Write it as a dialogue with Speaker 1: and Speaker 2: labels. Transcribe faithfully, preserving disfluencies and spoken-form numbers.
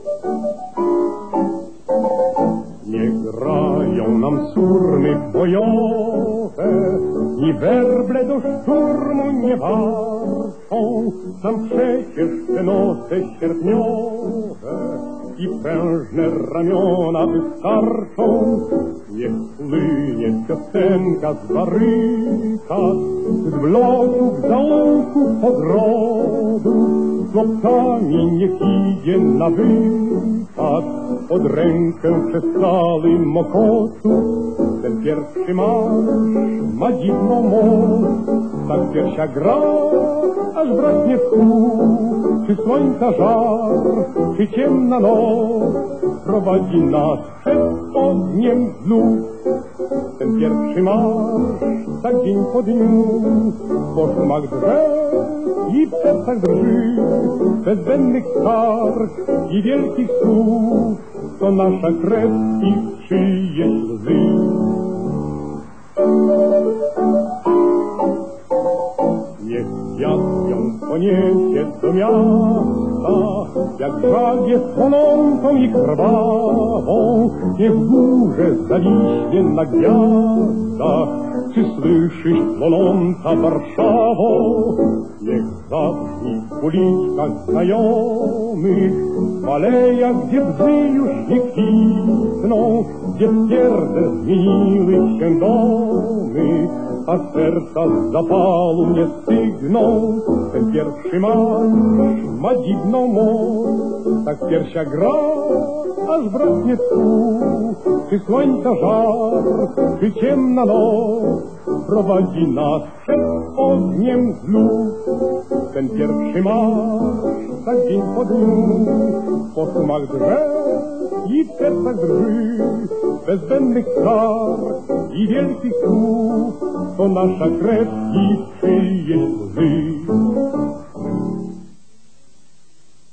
Speaker 1: Nie grają nam surmy bojowe, ni werble do szturmu nie warczą, nam przecież te noce sierpniowe i prężne ramiona wystarczą. Niech płynie piosenka z barykad, z bloków, zaułków, ogrodu, z chłopcami niech idzie na wykład, pod rękę przez cały Mokotu. Ten pierwszy marsz ma dziwną moc, tak piersia gra, aż braknie słów. Czy słońca żar, czy ciemna noc prowadzi nas przed ogniem znów. Ten pierwszy marsz, tak dzień po dniu, po szumach drzew i w sercach drży, bez zbędnych skarg i wielkich słów, to nasza krew i czyjeś łzy. Niech wiatr ją poniesie do miasta, jak żagie płonącą i krwawą. Niech w górze zawiśnie na gwiazdach, czy słyszysz płonąca Warszawo? Niech zabrzmi w uliczkach znajomych, w alejach, gdzie bzy już nie kwitną, gdzie twierdze zmieniły się domy, a serca z zapalu nie stygną. Ten pierwszy marsz ma dziwną moc, tak piersia gra, aż braknie słów. Czy słońca żar, czy ciemna noc prowadzi nas przed ogniem znów. Ten pierwszy marsz, tak dzień po dniu, po szumach drzew i w sercach drży, bez zbędnych skarg i wielkich słów, to nasza krew i czyjeś łzy.